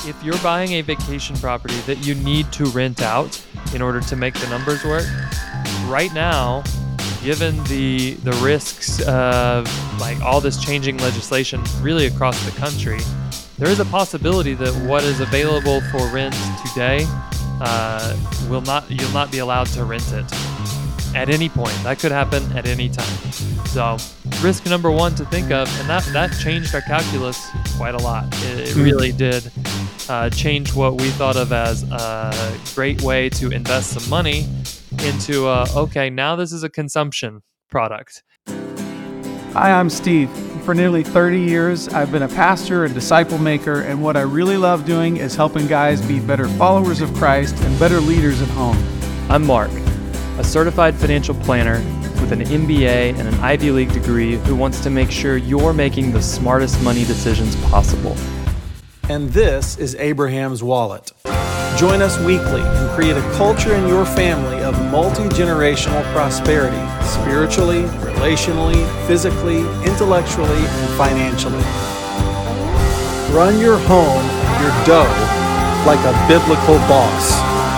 if you're buying a vacation property that you need to rent out in order to make the numbers work, right now, given the risks of like all this changing legislation really across the country, there is a possibility that what is available for rent today you'll not be allowed to rent it at any point. That could happen at any time. So risk number one to think of, and that changed our calculus quite a lot. It really did change what we thought of as a great way to invest some money into okay, now this is a consumption product. Hi, I'm Steve. For nearly 30 years, I've been a pastor and disciple maker, and what I really love doing is helping guys be better followers of Christ and better leaders at home. I'm Mark, a certified financial planner with an MBA and an Ivy League degree who wants to make sure you're making the smartest money decisions possible. And this is Abraham's Wallet. Join us weekly and create a culture in your family of multi-generational prosperity, spiritually, relationally, physically, intellectually, and financially. Run your home, your dough, like a biblical boss.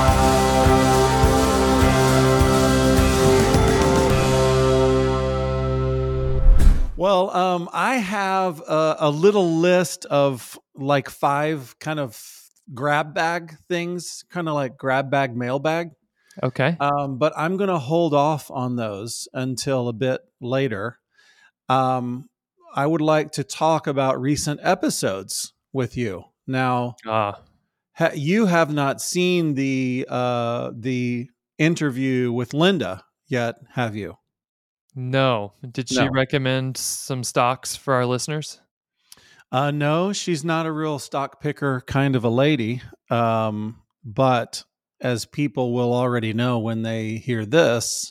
Well, I have a little list of like 5 kind of grab bag things, kind of like grab bag, mailbag. Okay. But I'm going to hold off on those until a bit later. I would like to talk about recent episodes with you. Now, you have not seen the interview with Linda yet, have you? No. Did she recommend some stocks for our listeners? No, she's not a real stock picker kind of a lady. But as people will already know when they hear this,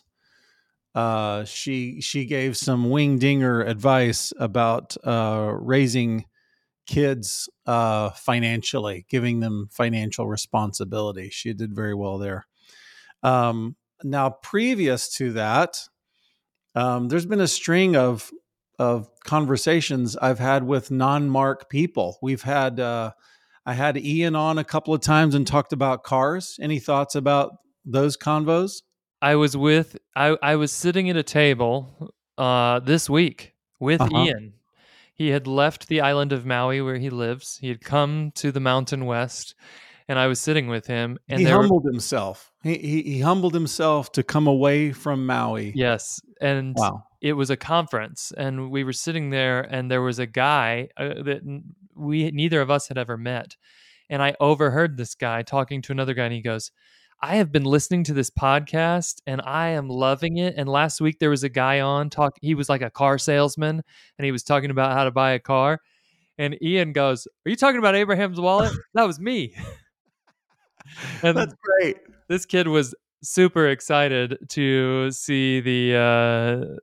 she gave some wing-dinger advice about raising kids financially, giving them financial responsibility. She did very well there. Now, previous to that, there's been a string of conversations I've had with non-Mark people. We've had I had Ian on a couple of times and talked about cars. Any thoughts about those convos? I was sitting at a table this week with Ian. He had left the island of Maui where he lives. He had come to the Mountain West, and I was sitting with him. And he humbled himself. He humbled himself to come away from Maui. Yes, and It was a conference, and we were sitting there, and there was a guy that neither of us had ever met, and I overheard this guy talking to another guy, and he goes, I have been listening to this podcast and I am loving it. And last week there was a guy on he was like a car salesman and he was talking about how to buy a car. And Ian goes, are you talking about Abraham's Wallet? That was me. And that's great. This kid was super excited to see the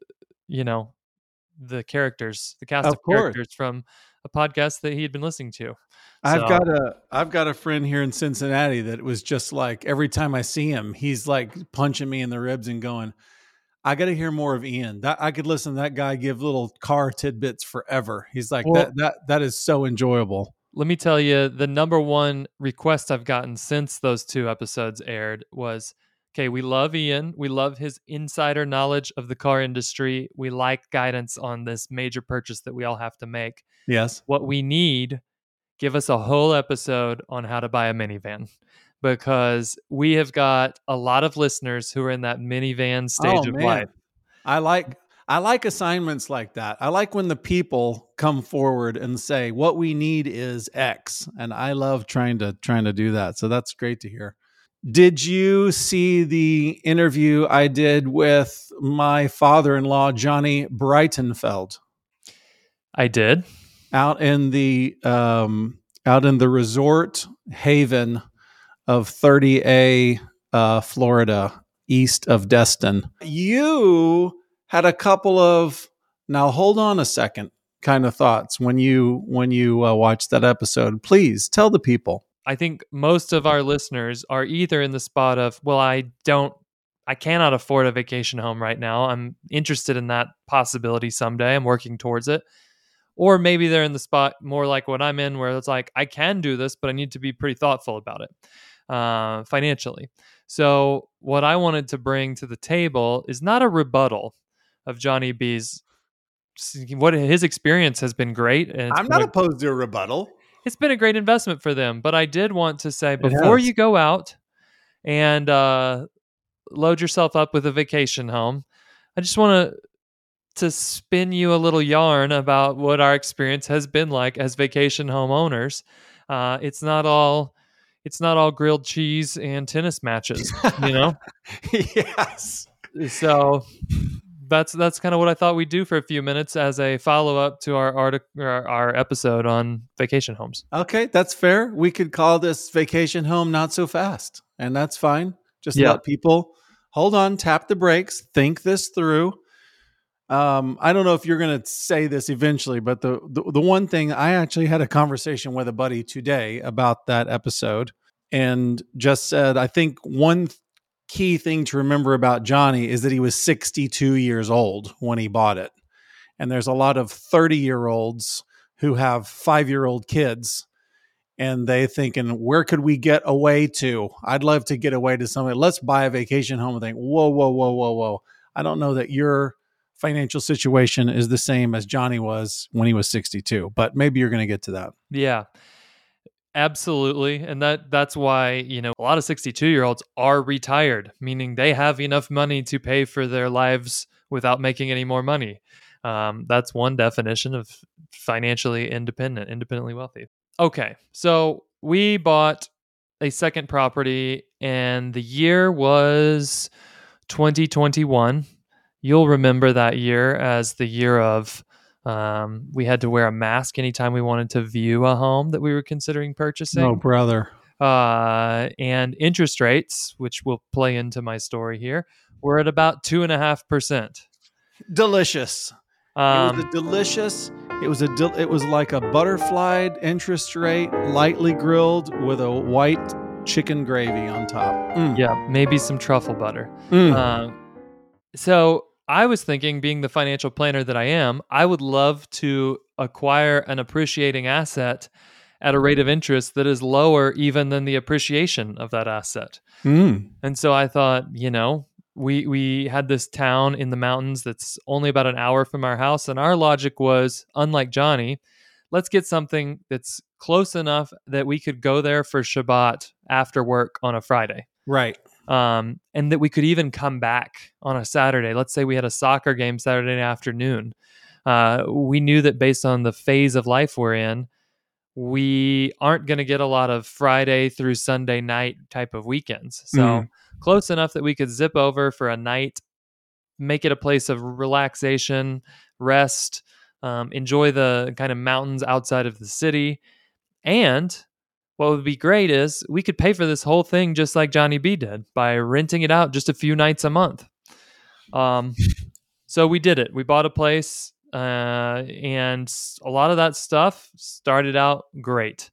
characters, the cast of characters from a podcast that he had been listening to. I've got a friend here in Cincinnati that was just like, every time I see him, he's like punching me in the ribs and going, I got to hear more of Ian. I could listen to that guy give little car tidbits forever. He's like, that is so enjoyable. Let me tell you, the number one request I've gotten since those 2 episodes aired was, okay, we love Ian. We love his insider knowledge of the car industry. We like guidance on this major purchase that we all have to make. Yes. What we need, give us a whole episode on how to buy a minivan, because we have got a lot of listeners who are in that minivan stage of life. I like assignments like that. I like when the people come forward and say, what we need is X. And I love trying to do that. So that's great to hear. Did you see the interview I did with my father-in-law, Johnny Breitenfeld? I did. Out in the resort haven of 30A, Florida, east of Destin. You had a couple of, now hold on a second, kind of thoughts when you watched that episode. Please tell the people. I think most of our listeners are either in the spot of, well, I cannot afford a vacation home right now. I'm interested in that possibility someday. I'm working towards it. Or maybe they're in the spot more like what I'm in, where it's like, I can do this, but I need to be pretty thoughtful about it financially. So what I wanted to bring to the table is not a rebuttal of Johnny B's. What his experience has been great, and I'm not opposed to a rebuttal. it's been a great investment for them. But I did want to say, It before has. you go out and load yourself up with a vacation home, I just want to spin you a little yarn about what our experience has been like as vacation home owners. It's not all grilled cheese and tennis matches, you know. Yes. So that's kind of what I thought we'd do for a few minutes as a follow up to our our episode on vacation homes. Okay, that's fair. We could call this vacation home not so fast, and that's fine. Just Yeah. let people hold on, tap the brakes, think this through. I don't know if you're going to say this eventually, but the one thing, I actually had a conversation with a buddy today about that episode, and just said, I think one key thing to remember about Johnny is that he was 62 years old when he bought it. And there's a lot of 30-year-olds who have 5-year-old kids, and they thinking, where could we get away to? I'd love to get away to somewhere. Let's buy a vacation home and think, whoa, whoa, whoa, whoa, whoa. I don't know that your financial situation is the same as Johnny was when he was 62, but maybe you're going to get to that. Yeah. Absolutely. And that's why, you know, a lot of 62-year-olds are retired, meaning they have enough money to pay for their lives without making any more money. That's one definition of financially independently wealthy. Okay. So we bought a second property and the year was 2021. You'll remember that year as the year of we had to wear a mask anytime we wanted to view a home that we were considering purchasing. No, brother. And interest rates, which will play into my story here, were at about 2.5%. Delicious. It was a delicious. It was like a butterflied interest rate, lightly grilled with a white chicken gravy on top. Yeah, maybe some truffle butter. Mm. So I was thinking, being the financial planner that I am, I would love to acquire an appreciating asset at a rate of interest that is lower even than the appreciation of that asset. Mm. And so I thought, you know, we had this town in the mountains that's only about an hour from our house. And our logic was, unlike Johnny, let's get something that's close enough that we could go there for Shabbat after work on a Friday. Right. And that we could even come back on a Saturday. Let's say we had a soccer game Saturday afternoon. We knew that based on the phase of life we're in, we aren't going to get a lot of Friday through Sunday night type of weekends. So close enough that we could zip over for a night, make it a place of relaxation, rest, enjoy the kind of mountains outside of the city. And what would be great is we could pay for this whole thing just like Johnny B did by renting it out just a few nights a month. So we did it. We bought a place, and a lot of that stuff started out great.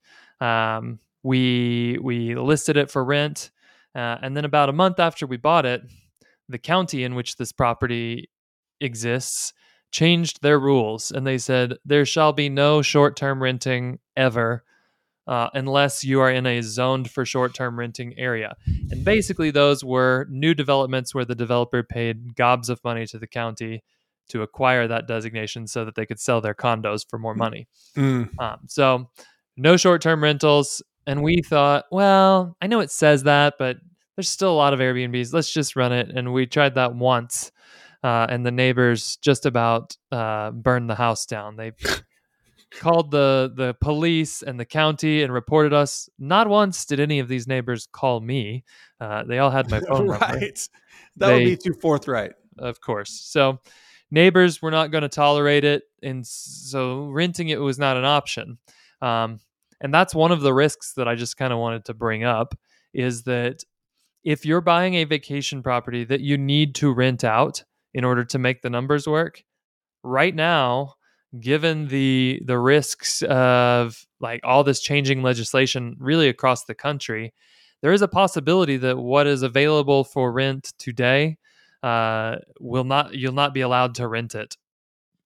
We listed it for rent, and then about a month after we bought it, the county in which this property exists changed their rules, and they said there shall be no short-term renting ever. Unless you are in a zoned for short-term renting area. And basically those were new developments where the developer paid gobs of money to the county to acquire that designation so that they could sell their condos for more money. So no short-term rentals. And we thought, well, I know it says that, but there's still a lot of Airbnbs. Let's just run it. And we tried that once. And the neighbors just about burned the house down. They called the police and the county and reported us. Not once did any of these neighbors call me. They all had my phone number. Right. That would be too forthright. Of course. So neighbors were not going to tolerate it. And so renting it was not an option. And that's one of the risks that I just kind of wanted to bring up, is that if you're buying a vacation property that you need to rent out in order to make the numbers work, right now, given the risks of like all this changing legislation really across the country, there is a possibility that what is available for rent today you'll not be allowed to rent it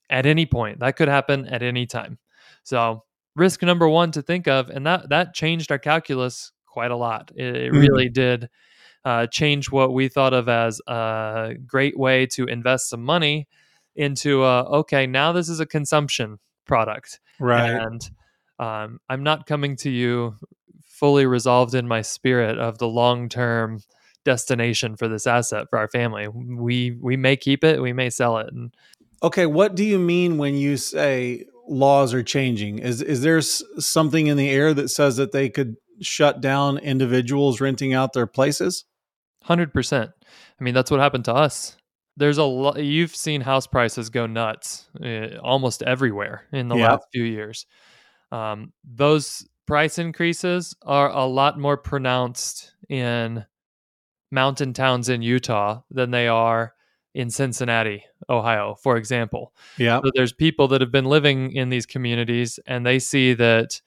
at any point. That could happen at any time. So risk number one to think of, and that changed our calculus quite a lot. It really did change what we thought of as a great way to invest some money into okay, now this is a consumption product. Right. And I'm not coming to you fully resolved in my spirit of the long-term destination for this asset for our family. We may keep it, we may sell it. And Okay, what do you mean when you say laws are changing? Is there something in the air that says that they could shut down individuals renting out their places? 100%. I mean, that's what happened to us. There's a lot. You've seen house prices go nuts almost everywhere in the last few years. Those price increases are a lot more pronounced in mountain towns in Utah than they are in Cincinnati, Ohio, for example. Yeah. So there's people that have been living in these communities and they see that,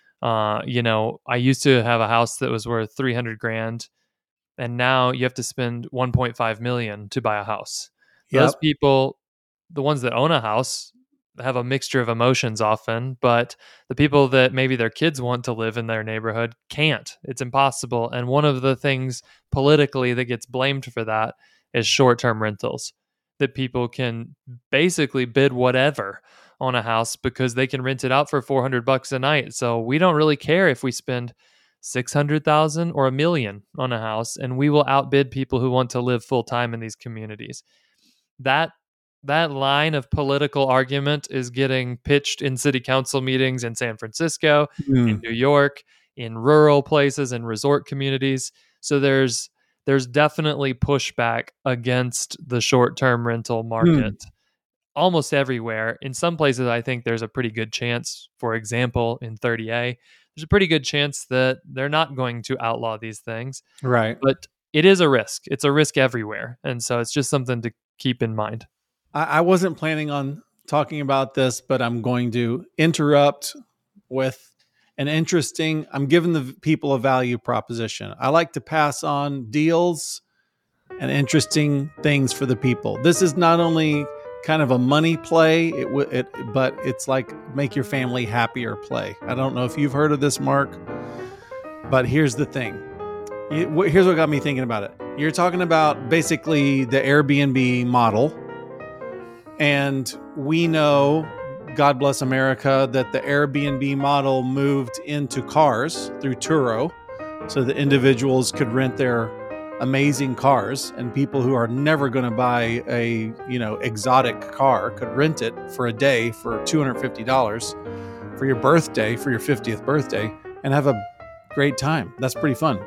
I used to have a house that was worth 300 grand. And now you have to spend 1.5 million to buy a house. Those people, the ones that own a house, have a mixture of emotions often, but the people that maybe their kids want to live in their neighborhood can't. It's impossible. And one of the things politically that gets blamed for that is short-term rentals, that people can basically bid whatever on a house because they can rent it out for $400 a night. So we don't really care if we spend 600,000 or $1 million on a house, and we will outbid people who want to live full time in these communities. That line of political argument is getting pitched in city council meetings in San Francisco, in New York, in rural places and resort communities. So there's definitely pushback against the short-term rental market almost everywhere. In some places, I think there's a pretty good chance, for example, in 30A, there's a pretty good chance that they're not going to outlaw these things. Right. But it is a risk. It's a risk everywhere. And so it's just something to keep in mind. I wasn't planning on talking about this, but I'm going to interrupt with I'm giving the people a value proposition. I like to pass on deals and interesting things for the people. This is not only kind of a money play, but it's like make your family happier play. I don't know if you've heard of this, Mark, but here's the thing. Here's what got me thinking about it. You're talking about basically the Airbnb model. And we know, God bless America, that the Airbnb model moved into cars through Turo so that individuals could rent their amazing cars, and people who are never going to buy a exotic car could rent it for a day for $250 for your birthday, for your 50th birthday, and have a great time. That's pretty fun.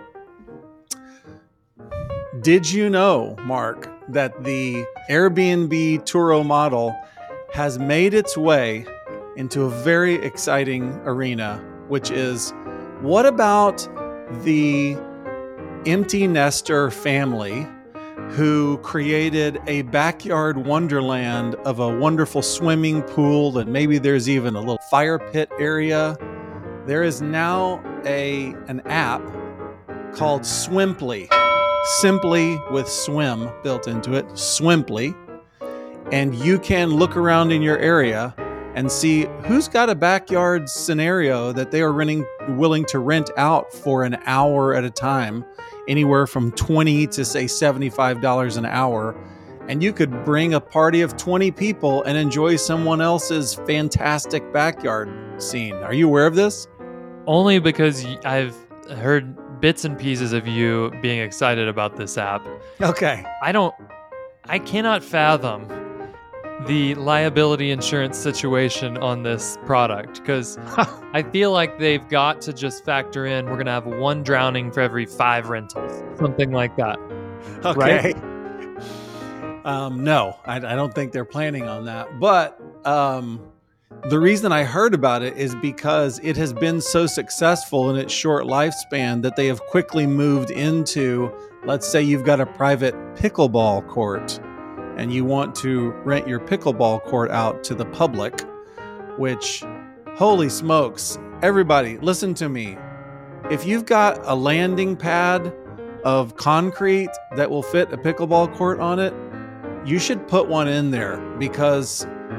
Did you know, Mark, that the Airbnb Turo model has made its way into a very exciting arena, which is, what about the empty nester family who created a backyard wonderland of a wonderful swimming pool, and maybe there's even a little fire pit area? There is now an app called Swimply, simply with swim built into it, Swimply, and you can look around in your area and see who's got a backyard scenario that they are willing to rent out for an hour at a time, anywhere from $20 to say $75 an hour. And you could bring a party of 20 people and enjoy someone else's fantastic backyard scene. Are you aware of this? Only because I've heard bits and pieces of you being excited about this app. Okay. I cannot fathom the liability insurance situation on this product, because I feel like they've got to just factor in, we're going to have one drowning for every 5 rentals, something like that. Okay. Right? No, I don't think they're planning on that. But the reason I heard about it is because it has been so successful in its short lifespan that they have quickly moved into, let's say you've got a private pickleball court and you want to rent your pickleball court out to the public, which, holy smokes, everybody, listen to me. If you've got a landing pad of concrete that will fit a pickleball court on it, you should put one in there, because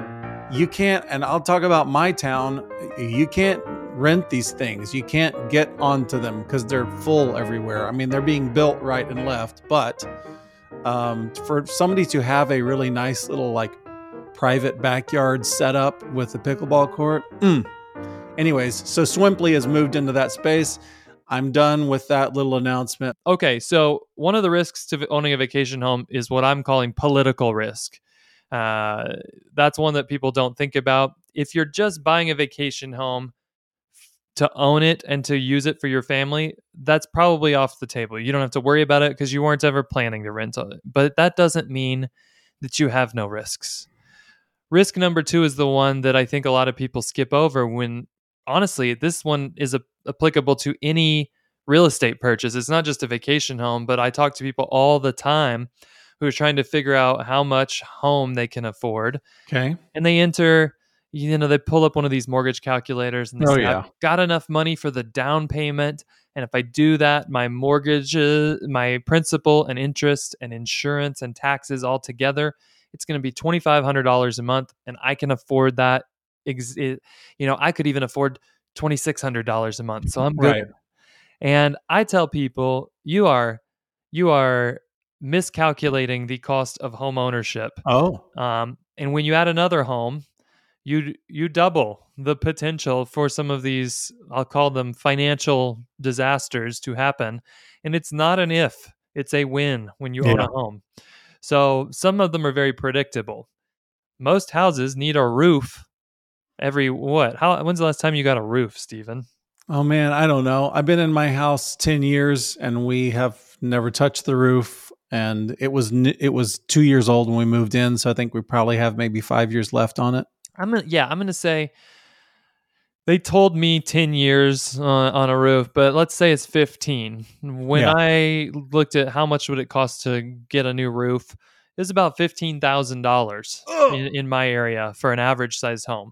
you can't, and I'll talk about my town, you can't rent these things. You can't get onto them because they're full everywhere. I mean, they're being built right and left, but for somebody to have a really nice little like private backyard setup with a pickleball court. Anyways, so Swimply has moved into that space. I'm done with that little announcement. Okay, so one of the risks to owning a vacation home is what I'm calling political risk. That's one that people don't think about. If you're just buying a vacation home to own it and to use it for your family, that's probably off the table. You don't have to worry about it because you weren't ever planning to rent on it. But that doesn't mean that you have no risks. Risk number 2 is the one that I think a lot of people skip over when, honestly, this one is applicable to any real estate purchase. It's not just a vacation home, but I talk to people all the time who are trying to figure out how much home they can afford. Okay. And they enter, they pull up one of these mortgage calculators and they say, I've got enough money for the down payment. And if I do that, my mortgage, my principal and interest and insurance and taxes all together, it's going to be $2,500 a month. And I can afford that. I could even afford $2,600 a month. So I'm good. Right. And I tell people, you are miscalculating the cost of home ownership. And when you add another home, you double the potential for some of these, I'll call them financial disasters to happen. And it's not an if, it's a when own a home. So some of them are very predictable. Most houses need a roof every what? When's the last time you got a roof, Stephen? Oh man, I don't know. I've been in my house 10 years and we have never touched the roof, and it was 2 years old when we moved in, so I think we probably have maybe 5 years left on it. I'm going to say they told me 10 years on a roof, but let's say it's 15. When I looked at how much would it cost to get a new roof, it was about $15,000 in my area for an average sized home.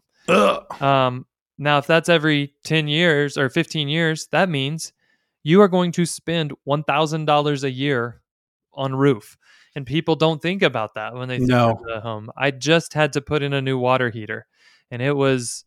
Now, if that's every 10 years or 15 years, that means you are going to spend $1,000 a year on roof. And people don't think about that when they think of the home. I just had to put in a new water heater, and it was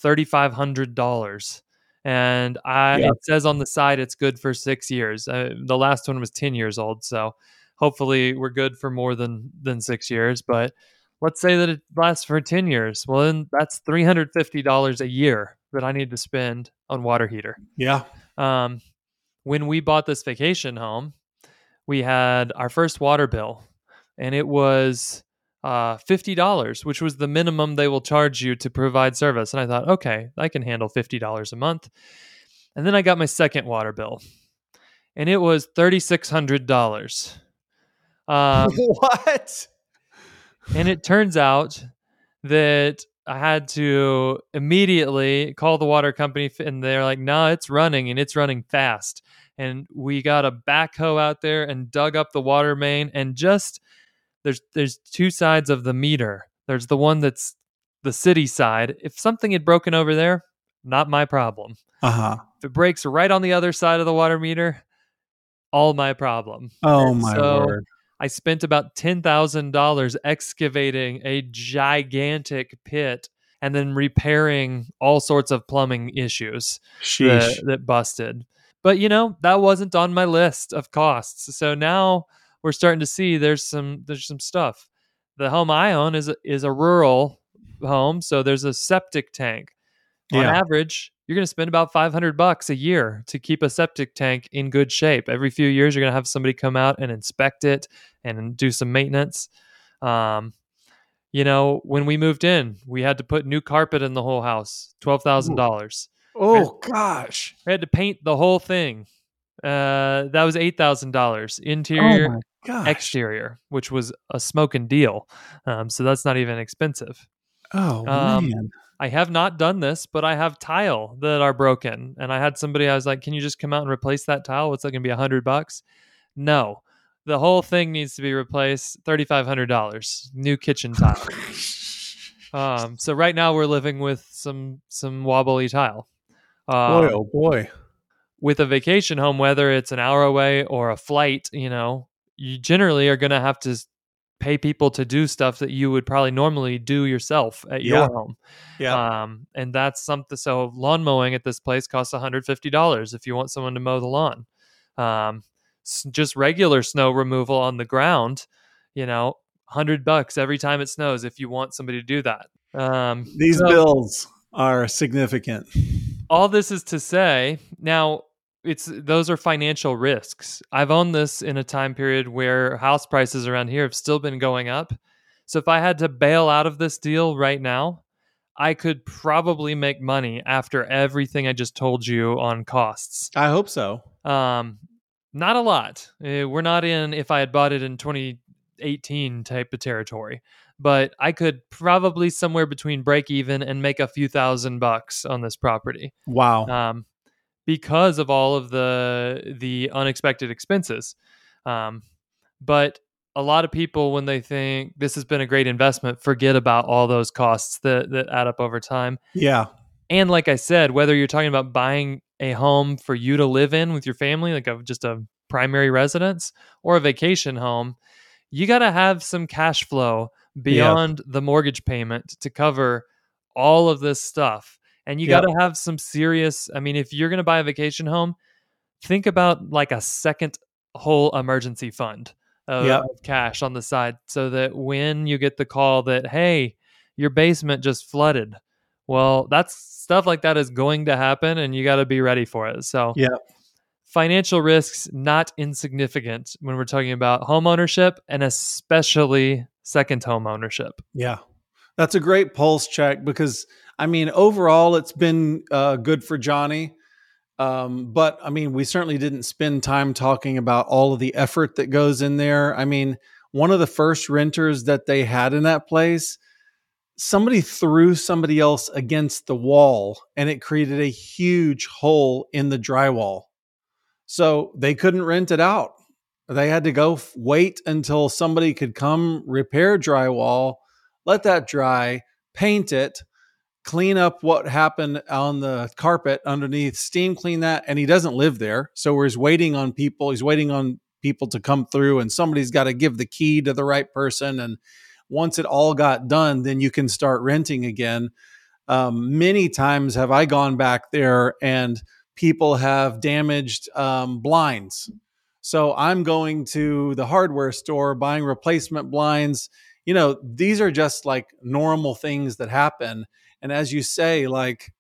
$3,500. And it says on the side it's good for 6 years. The last one was 10 years old, so hopefully we're good for more than 6 years. But let's say that it lasts for 10 years. Well, then that's $350 a year that I need to spend on water heater. Yeah. When we bought this vacation home, we had our first water bill, and it was $50, which was the minimum they will charge you to provide service. And I thought, okay, I can handle $50 a month. And then I got my second water bill, and it was $3,600. What? And it turns out that I had to immediately call the water company, and they're like, no, it's running, and it's running fast. And we got a backhoe out there and dug up the water main, and just there's two sides of the meter. There's the one that's the city side. If something had broken over there, not my problem. If it breaks right on the other side of the water meter, all my problem. Oh, my word. I spent about $10,000 excavating a gigantic pit and then repairing all sorts of plumbing issues that busted. But, that wasn't on my list of costs. So now we're starting to see there's some stuff. The home I own is a rural home, so there's a septic tank. On average, you're going to spend about $500 a year to keep a septic tank in good shape. Every few years, you're going to have somebody come out and inspect it and do some maintenance. When we moved in, we had to put new carpet in the whole house, $12,000. Oh, gosh. We had to paint the whole thing. That was $8,000. Interior, exterior, which was a smoking deal. So that's not even expensive. Oh, man. I have not done this, but I have tile that are broken. And I had somebody, I was like, can you just come out and replace that tile? What's that going to be, $100? No. The whole thing needs to be replaced, $3,500. New kitchen tile. So right now we're living with some wobbly tile. Boy, oh boy. With a vacation home, whether it's an hour away or a flight, you generally are going to have to pay people to do stuff that you would probably normally do yourself at Yeah. your home. Yeah. And that's something. So lawn mowing at this place costs $150 if you want someone to mow the lawn. Just regular snow removal on the ground, $100 every time it snows if you want somebody to do that. These So bills are significant. all this is to say, now those are financial risks. I've owned this in a time period where house prices around here have still been going up. So if I had to bail out of this deal right now, I could probably make money after everything I just told you on costs. I hope so. Not a lot. We're not in if I had bought it in 2018 type of territory, but I could probably somewhere between break even and make a few $1,000 on this property. Wow. Because of all of the unexpected expenses. But a lot of people, when they think this has been a great investment, forget about all those costs that add up over time. Yeah. And like I said, whether you're talking about buying a home for you to live in with your family, like just a primary residence, or a vacation home, you got to have some cash flow beyond the mortgage payment to cover all of this stuff. And you got to have some serious, if you're going to buy a vacation home, think about like a second whole emergency fund of cash on the side, so that when you get the call that, hey, your basement just flooded, well, that's stuff like that is going to happen, and you got to be ready for it. So financial risks, not insignificant when we're talking about home ownership, and especially second home ownership. Yeah. That's a great pulse check because, overall, it's been good for Johnny. But we certainly didn't spend time talking about all of the effort that goes in there. One of the first renters that they had in that place, somebody threw somebody else against the wall and it created a huge hole in the drywall. So they couldn't rent it out. They had to go wait until somebody could come repair drywall, let that dry, paint it, clean up what happened on the carpet underneath, steam clean that. And he doesn't live there. So he's waiting on people. He's waiting on people to come through, and somebody's got to give the key to the right person. And once it all got done, then you can start renting again. Many times have I gone back there and people have damaged blinds. So I'm going to the hardware store, buying replacement blinds. These are just like normal things that happen. And as you say, like,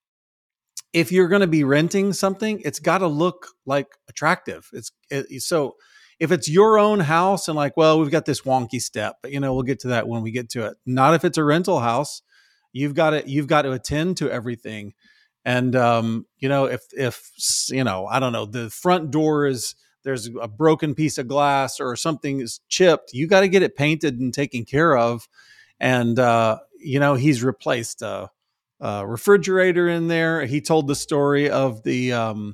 if you're going to be renting something, it's got to look like attractive. So if it's your own house and like, well, we've got this wonky step, but we'll get to that when we get to it. Not if it's a rental house. You've got to attend to everything. And, if I don't know, the front door there's a broken piece of glass or something is chipped, you got to get it painted and taken care of. And, he's replaced a refrigerator in there. He told the story of the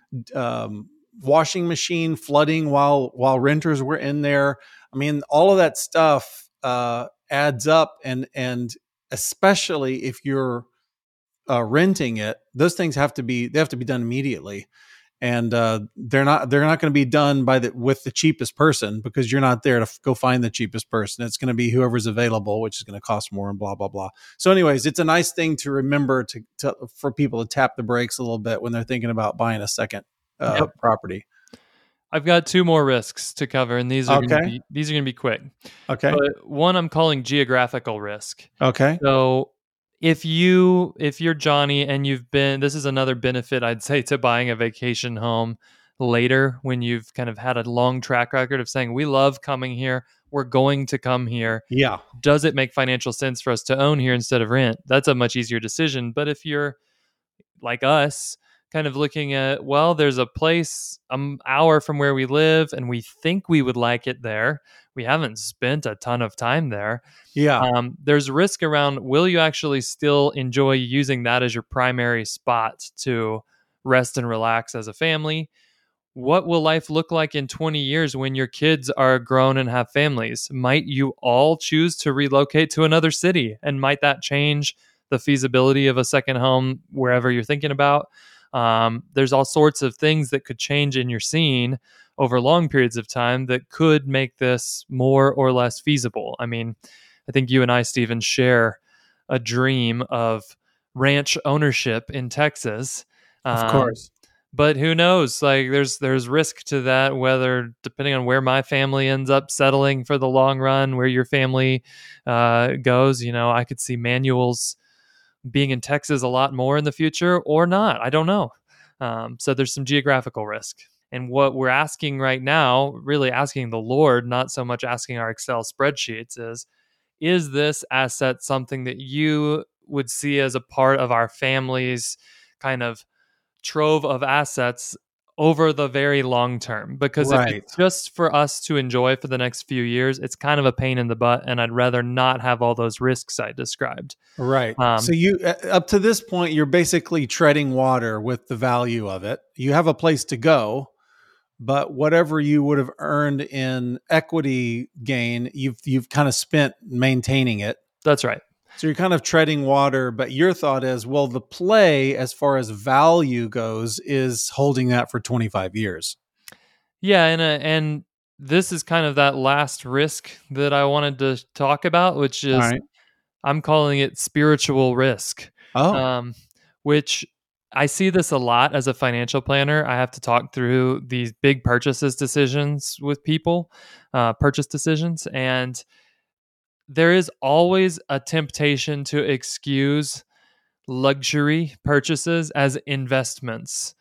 washing machine flooding while renters were in there. All of that stuff adds up, and especially if you're renting it, those things have to be done immediately. And they're not going to be done with the cheapest person, because you're not there to go find the cheapest person. It's going to be whoever's available, which is going to cost more, and blah blah blah. So, anyways, it's a nice thing to remember for people to tap the brakes a little bit when they're thinking about buying a second property. I've got two more risks to cover, and these are going to be quick. Okay. But one I'm calling geographical risk. Okay. So if you're Johnny and this is another benefit I'd say to buying a vacation home later, when you've kind of had a long track record of saying, we love coming here, we're going to come here. Yeah. Does it make financial sense for us to own here instead of rent? That's a much easier decision. But if you're like us, kind of looking at, well, there's a place an hour from where we live and we think we would like it there, we haven't spent a ton of time there. Yeah. There's risk around, will you actually still enjoy using that as your primary spot to rest and relax as a family? What will life look like in 20 years when your kids are grown and have families? Might you all choose to relocate to another city? And might that change the feasibility of a second home wherever you're thinking about? There's all sorts of things that could change in your scene over long periods of time that could make this more or less feasible. I mean, I think you and I, Stephen, share a dream of ranch ownership in Texas. Of course. But who knows? Like there's risk to that, whether depending on where my family ends up settling for the long run, where your family goes. I could see Manuel's being in Texas a lot more in the future or not. I don't know. So there's some geographical risk. And what we're asking right now, really asking the Lord, not so much asking our Excel spreadsheets, is this asset something that you would see as a part of our family's kind of trove of assets over the very long term? Because if it's just for us to enjoy for the next few years, it's kind of a pain in the butt, and I'd rather not have all those risks I described. Right. So you, up to this point, you're basically treading water with the value of it. You have a place to go, but whatever you would have earned in equity gain, you've kind of spent maintaining it. That's right. So you're kind of treading water, but your thought is, well, the play as far as value goes is holding that for 25 years. Yeah, and this is kind of that last risk that I wanted to talk about, which is I'm calling it spiritual risk. Which I see this a lot as a financial planner. I have to talk through these big purchase decisions with people, and there is always a temptation to excuse luxury purchases as investments.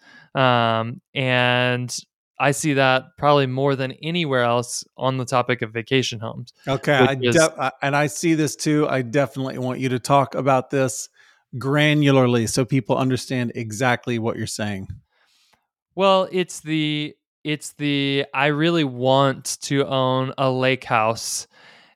And I see that probably more than anywhere else on the topic of vacation homes. Okay. And I see this too. I definitely want you to talk about this granularly so people understand exactly what you're saying. Well, it's the I really want to own a lake house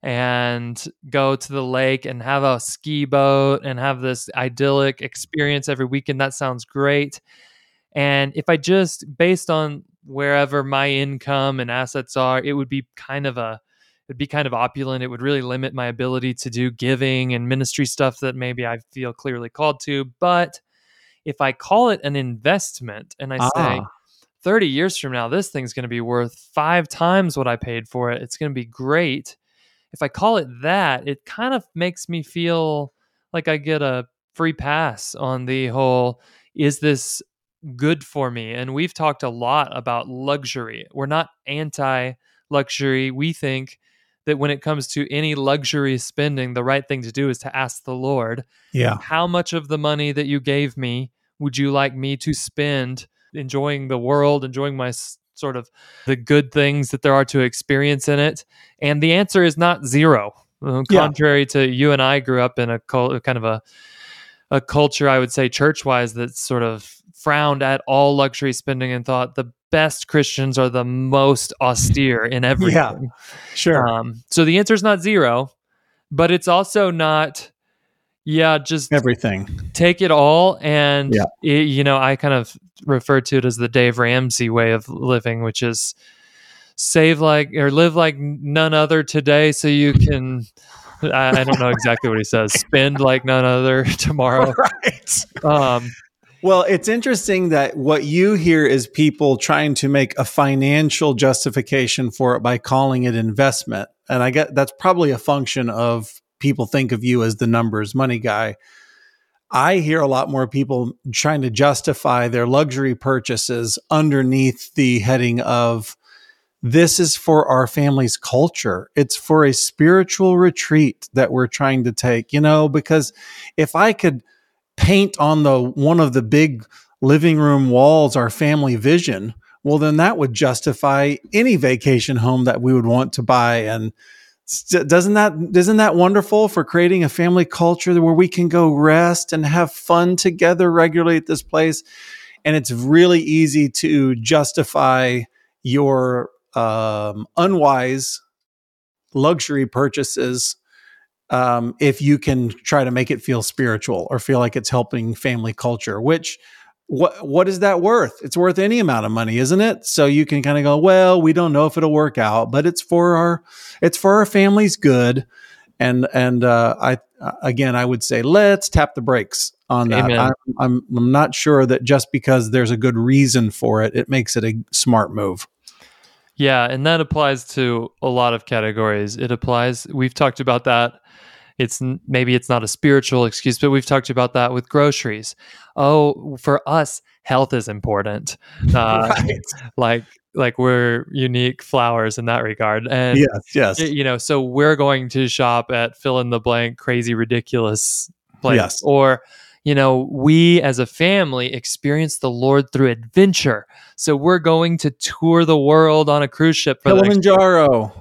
and go to the lake and have a ski boat and have this idyllic experience every weekend. That sounds great. And if I just, based on wherever my income and assets are, it would be kind of opulent. It would really limit my ability to do giving and ministry stuff that maybe I feel clearly called to. But if I call it an investment and I say 30 years from now, this thing's going to be worth 5 times what I paid for it, it's going to be great. If I call it that, it kind of makes me feel like I get a free pass on the whole, is this good for me? And we've talked a lot about luxury. We're not anti-luxury. We think that when it comes to any luxury spending, the right thing to do is to ask the Lord, how much of the money that you gave me would you like me to spend enjoying the world, enjoying my sort of the good things that there are to experience in it? And the answer is not zero. Contrary to you and I grew up in a kind of a culture, I would say church-wise, that sort of frowned at all luxury spending and thought the best Christians are the most austere in everything. Yeah, sure. So the answer is not zero, but it's also not, just everything. Take it all. And, I kind of refer to it as the Dave Ramsey way of living, which is live like none other today so you can, I don't know exactly what he says, spend like none other tomorrow. Right. Well, it's interesting that what you hear is people trying to make a financial justification for it by calling it investment. And I get that's probably a function of people think of you as the numbers money guy. I hear a lot more people trying to justify their luxury purchases underneath the heading of, this is for our family's culture. It's for a spiritual retreat that we're trying to take, because if I could paint on one of the big living room walls our family vision, well, then that would justify any vacation home that we would want to buy. And isn't that wonderful for creating a family culture where we can go rest and have fun together regularly at this place? And it's really easy to justify your unwise luxury purchases if you can try to make it feel spiritual or feel like it's helping family culture, which what is that worth? It's worth any amount of money, isn't it? So you can kind of go, well, we don't know if it'll work out, but it's for our family's good. And I would say, let's tap the brakes on that. Amen. I'm not sure that just because there's a good reason for it, it makes it a smart move. Yeah, and that applies to a lot of categories. We've talked about that. Maybe it's not a spiritual excuse, but we've talked about that with groceries. Oh, for us, health is important. Right. Like we're unique flowers in that regard. And Yes. so we're going to shop at fill in the blank crazy ridiculous place. Yes. Or we as a family experience the Lord through adventure. So we're going to tour the world on a cruise ship for Kilimanjaro.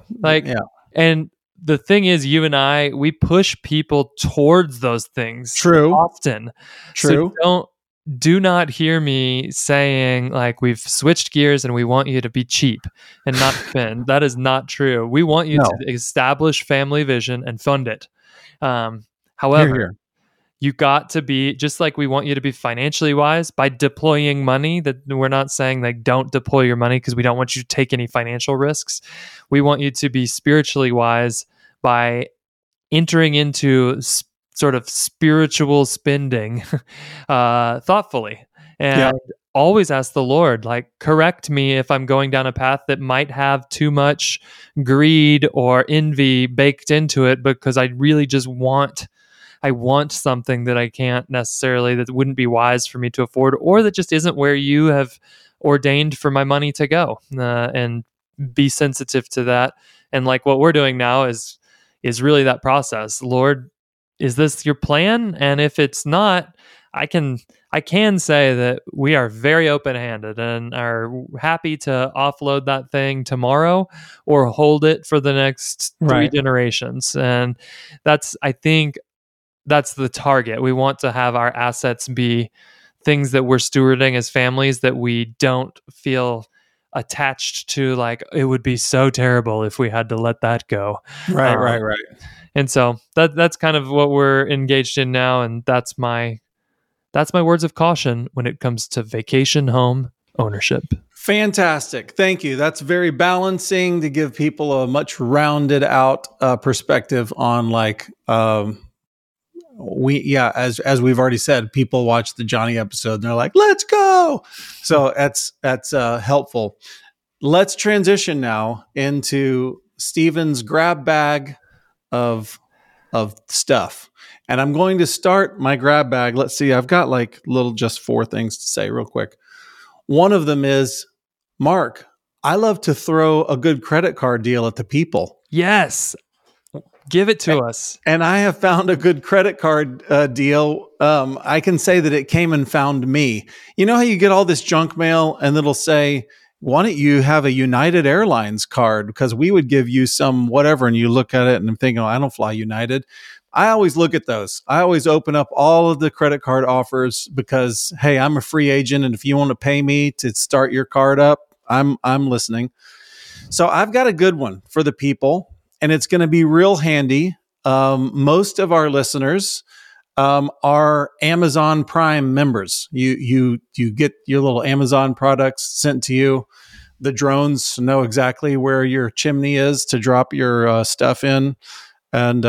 And the thing is, you and I, we push people towards those things. True. Often. True. So do not hear me saying like we've switched gears and we want you to be cheap and not spend. That is not true. We want you to establish family vision and fund it. However, Here. you got to be, just like we want you to be financially wise by deploying money. That we're not saying like don't deploy your money because we don't want you to take any financial risks. We want you to be spiritually wise by entering into sort of spiritual spending thoughtfully, and always ask the Lord, like, correct me if I'm going down a path that might have too much greed or envy baked into it, because I really just want something that I can't necessarily, that wouldn't be wise for me to afford, or that just isn't where you have ordained for my money to go, and be sensitive to that. And like what we're doing now is really that process. Lord, is this your plan? And if it's not, I can say that we are very open-handed and are happy to offload that thing tomorrow or hold it for the next 3 generations. And I think that's the target. We want to have our assets be things that we're stewarding as families, that we don't feel attached to, like it would be so terrible if we had to let that go. Right. And so that's kind of what we're engaged in now, and that's my words of caution when it comes to vacation home ownership. Fantastic. Thank you. That's very balancing to give people a much rounded out perspective on as we've already said, people watch the Johnny episode and they're like, let's go. So that's helpful. Let's transition now into Stephen's grab bag of stuff. And I'm going to start my grab bag. Let's see. I've got just 4 things to say real quick. One of them is, Mark, I love to throw a good credit card deal at the people. Yes. Give it to us. And I have found a good credit card deal. I can say that it came and found me. You know how you get all this junk mail and it'll say, why don't you have a United Airlines card? Because we would give you some whatever. And you look at it and I'm thinking, I don't fly United. I always look at those. I always open up all of the credit card offers because, hey, I'm a free agent. And if you want to pay me to start your card up, I'm listening. So I've got a good one for the people, and it's going to be real handy. Most of our listeners are Amazon Prime members. You get your little Amazon products sent to you. The drones know exactly where your chimney is to drop your stuff in. And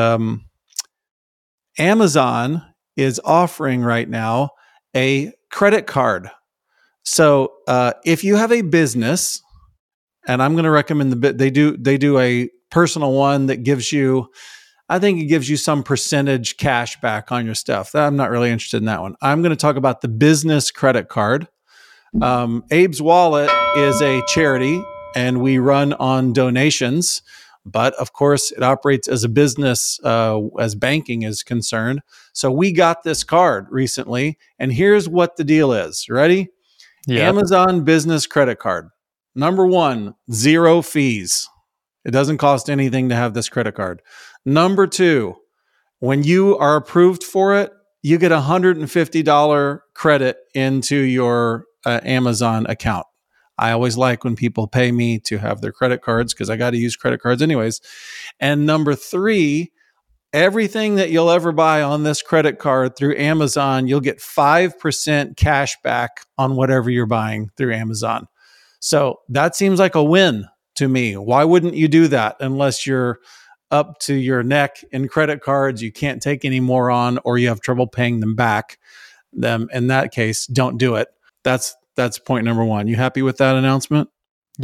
Amazon is offering right now a credit card. So if you have a business, and I'm going to recommend they do a personal one that gives you, I think it gives you some percentage cash back on your stuff. I'm not really interested in that one. I'm going to talk about the business credit card. Abe's Wallet is a charity, and we run on donations. But of course, it operates as a business as banking is concerned. So we got this card recently, and here's what the deal is. Ready? Yep. Amazon Business Credit Card. Number 1, 0 fees. It doesn't cost anything to have this credit card. Number 2, when you are approved for it, you get $150 credit into your Amazon account. I always like when people pay me to have their credit cards because I got to use credit cards anyways. And number 3, everything that you'll ever buy on this credit card through Amazon, you'll get 5% cash back on whatever you're buying through Amazon. So that seems like a win to me. Why wouldn't you do that unless you're up to your neck in credit cards, you can't take any more on, or you have trouble paying them back? In that case, don't do it. That's point number 1. You happy with that announcement? Yep.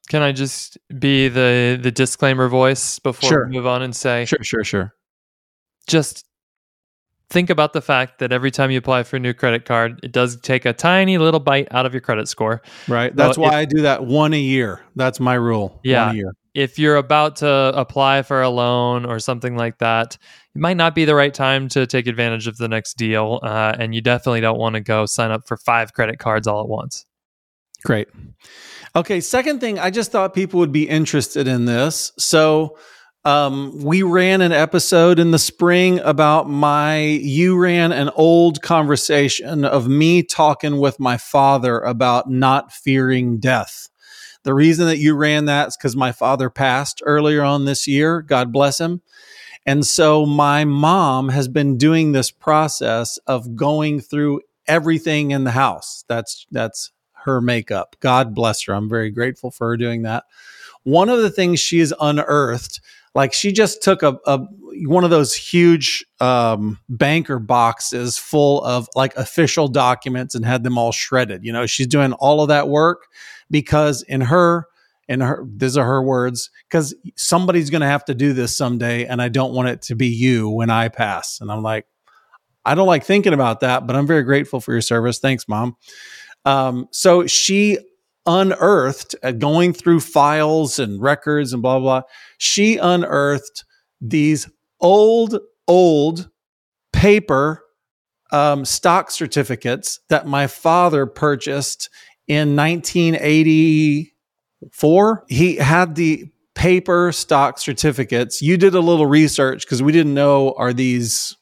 Can I just be the disclaimer voice before Sure. we move on and say, Sure. just think about the fact that every time you apply for a new credit card, it does take a tiny little bite out of your credit score. Right. That's why I do that one a year. That's my rule. Yeah. 1 a year. If you're about to apply for a loan or something like that, it might not be the right time to take advantage of the next deal. And you definitely don't want to go sign up for 5 credit cards all at once. Great. Okay. Second thing, I just thought people would be interested in this. So, we ran an episode in the spring about you ran an old conversation of me talking with my father about not fearing death. The reason that you ran that is because my father passed earlier on this year. God bless him. And so my mom has been doing this process of going through everything in the house. That's her makeup. God bless her. I'm very grateful for her doing that. One of the things she has unearthed, like she just took a one of those huge banker boxes full of like official documents and had them all shredded. You know, she's doing all of that work because in her, these are her words, because somebody's going to have to do this someday, and I don't want it to be you when I pass. And I'm like, I don't like thinking about that, but I'm very grateful for your service. Thanks, Mom. So she unearthed, going through files and records and blah, blah, blah. She unearthed these old paper stock certificates that my father purchased in 1984. He had the paper stock certificates. You did a little research because we didn't know, are these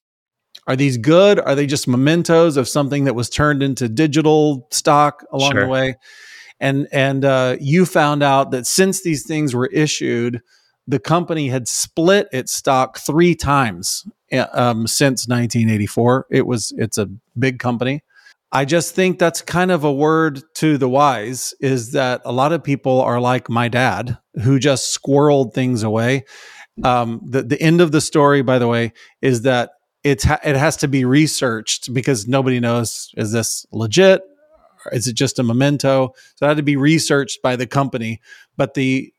good? Are they just mementos of something that was turned into digital stock along the way? And you found out that since these things were issued, the company had split its stock 3 times since 1984. It's a big company. I just think that's kind of a word to the wise, is that a lot of people are like my dad, who just squirreled things away. The end of the story, by the way, is that it has to be researched because nobody knows, is this legit? Is it just a memento? So it had to be researched by the company. But the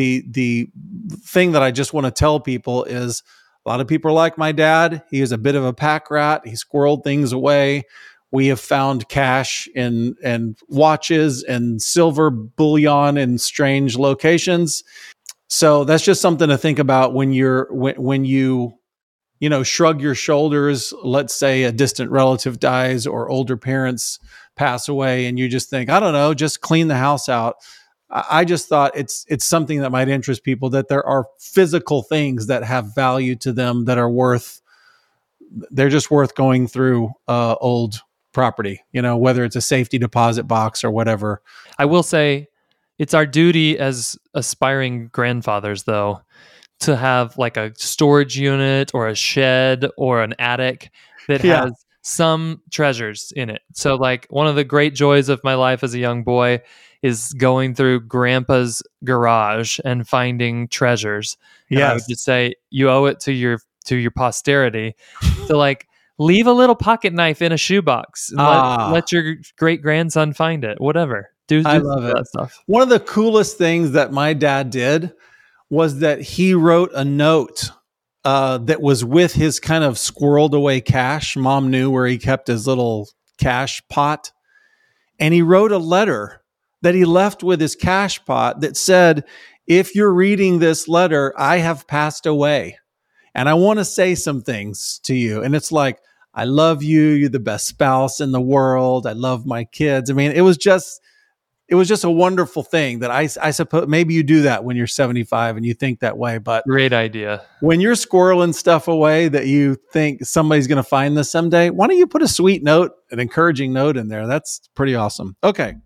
thing that I just want to tell people is a lot of people are like my dad. He is a bit of a pack rat. He squirreled things away. We have found cash and watches and silver bullion in strange locations. So that's just something to think about when you shrug your shoulders. Let's say a distant relative dies or older parents pass away, and you just think, I don't know, just clean the house out. I just thought it's something that might interest people, that there are physical things that have value to them that are they're just worth going through old property, whether it's a safety deposit box or whatever. I will say it's our duty as aspiring grandfathers, though, to have like a storage unit or a shed or an attic that has some treasures in it. So like one of the great joys of my life as a young boy is going through grandpa's garage and finding treasures. And I would just say you owe it to your posterity to like leave a little pocket knife in a shoebox and let your great grandson find it, whatever. I love it. That stuff. One of the coolest things that my dad did was that he wrote a note that was with his kind of squirreled away cash. Mom knew where he kept his little cash pot. And he wrote a letter that he left with his cash pot that said, if you're reading this letter, I have passed away. And I want to say some things to you. And it's like, I love you. You're the best spouse in the world. I love my kids. I mean, it was just a wonderful thing that I suppose maybe you do that when you're 75 and you think that way. But great idea. When you're squirreling stuff away that you think somebody's going to find this someday, why don't you put a sweet note, an encouraging note in there? That's pretty awesome. Okay.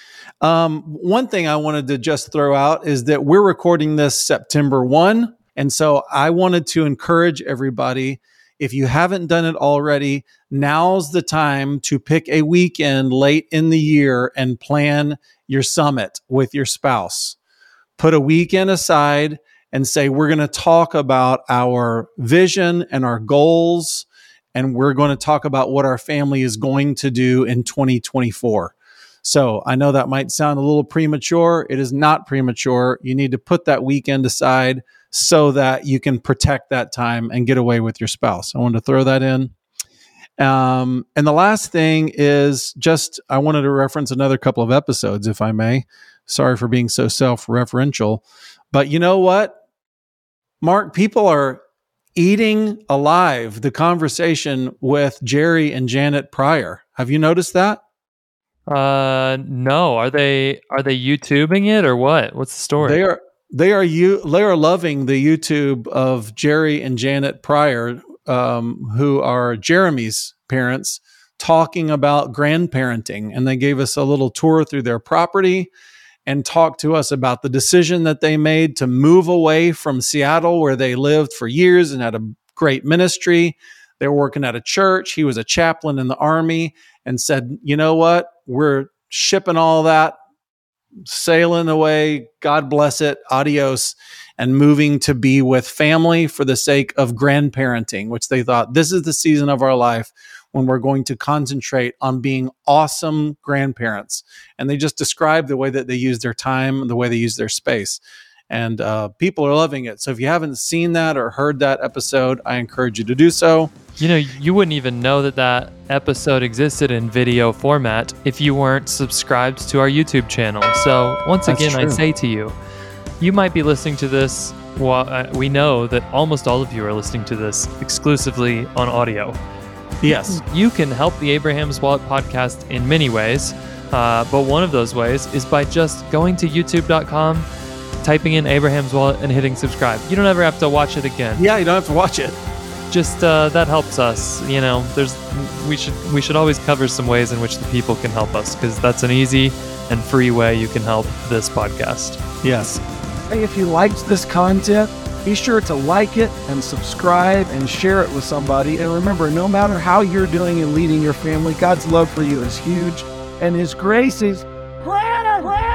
One thing I wanted to just throw out is that we're recording this September 1. And so I wanted to encourage everybody, if you haven't done it already, now's the time to pick a weekend late in the year and plan your summit with your spouse. Put a weekend aside and say, we're going to talk about our vision and our goals, and we're going to talk about what our family is going to do in 2024. So I know that might sound a little premature. It is not premature. You need to put that weekend aside so that you can protect that time and get away with your spouse. I wanted to throw that in. And the last thing is just, I wanted to reference another couple of episodes, if I may. Sorry for being so self-referential. But you know what, Mark? People are eating alive the conversation with Jerry and Janet Pryor. Have you noticed that? No. Are they YouTubing it or what? What's the story? They are loving the YouTube of Jerry and Janet Pryor, who are Jeremy's parents, talking about grandparenting. And they gave us a little tour through their property and talked to us about the decision that they made to move away from Seattle, where they lived for years and had a great ministry. They were working at a church. He was a chaplain in the Army, and said, you know what? We're shipping all that, sailing away, God bless it, adios, and moving to be with family for the sake of grandparenting, which they thought, this is the season of our life when we're going to concentrate on being awesome grandparents. And they just described the way that they use their time, the way they use their space. And people are loving it. So if you haven't seen that or heard that episode, I encourage you to do so. You know, you wouldn't even know that episode existed in video format if you weren't subscribed to our YouTube channel. So once again, I say to you, you might be listening to this. Well, we know that almost all of you are listening to this exclusively on audio. Yes. You can help the Abraham's Wallet podcast in many ways, but one of those ways is by just going to youtube.com, typing in Abraham's Wallet and hitting subscribe. You don't ever have to watch it again. Yeah, you don't have to watch it. Just that helps us. You know, we should always cover some ways in which the people can help us, because that's an easy and free way you can help this podcast. Yes. Hey, if you liked this content, be sure to like it and subscribe and share it with somebody. And remember, no matter how you're doing in leading your family, God's love for you is huge, and His grace is greater.